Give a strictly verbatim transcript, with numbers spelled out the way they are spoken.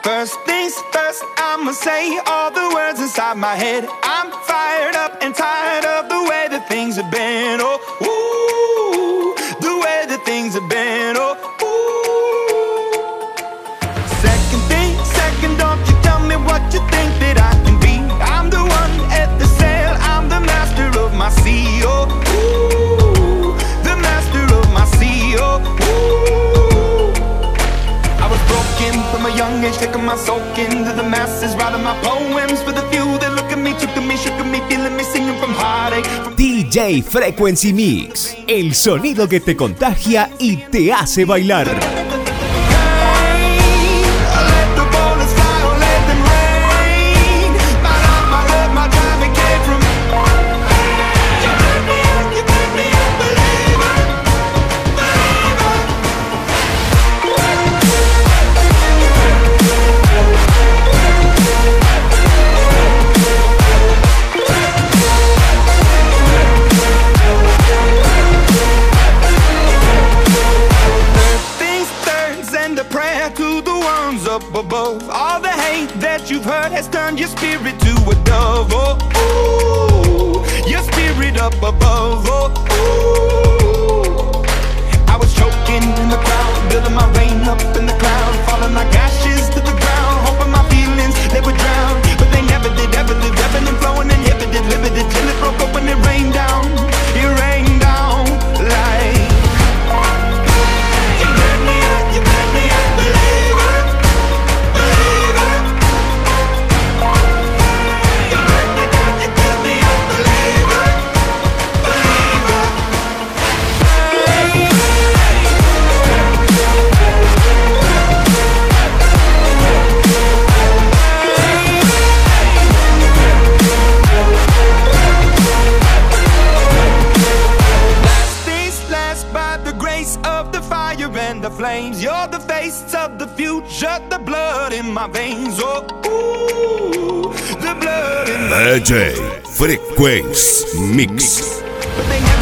First things first, I'ma say all the words inside my head. I'm fired up and tired of the way that things have been. Oh, ooh, the way that things have been. Oh, ooh. Second thing, second, don't you tell me what you think that I can be. I'm the one at the sail, I'm the master of my sea. Oh, ooh, the master of my sea. Oh, ooh. I was broken from a young age, taking my soul into the masses, writing my poems for the few that look at me, took to me, shook at me, feeling me, singing from heartache. From D J Frequency Mix, el sonido que te contagia y te hace bailar. above. All the hate that you've heard has turned your spirit to a dove. Oh, ooh, your spirit up above. Oh, ooh. I was choking in the crowd, building my rain up in the cloud, falling like ashes to the ground, hoping my feelings they would drown, but they never did. Ever lived, ebbing and flowing, inhibited, limited, till it broke up when it rained down. It rained down like. Flames, you're the face of the future, the blood in my veins. Oh, ooh, the blood in my D J Frequency Mix. But they never